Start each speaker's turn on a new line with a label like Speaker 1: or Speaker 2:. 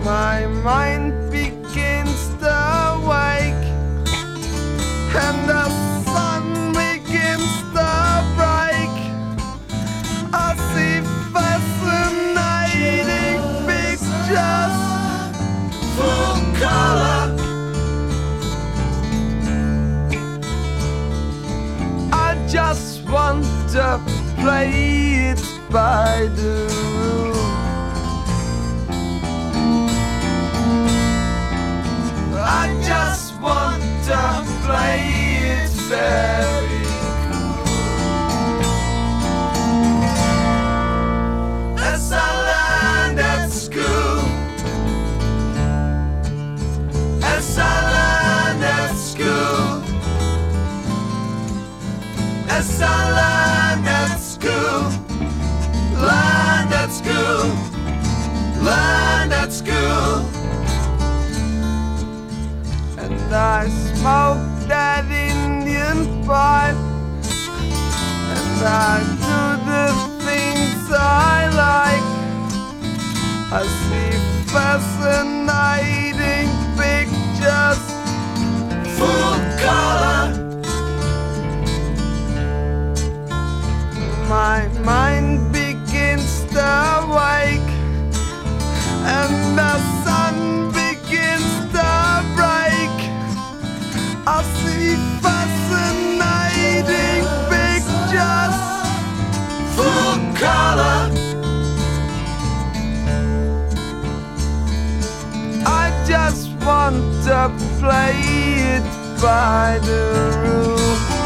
Speaker 1: My mind begins to wake, and the sun begins to break. I see fascinating pictures, full color. I just want to play it by the rules. I just want to play it very cool. As I learned at school, as I learned at school, as I learned at school, learned at school, learned at school. And I smoke that Indian pipe, and I do the things I like. I see fascinating pictures, full color. My mind begins to wake, and the sun begins to break. I see fascinating pictures, full color. I just want to play it by the rules.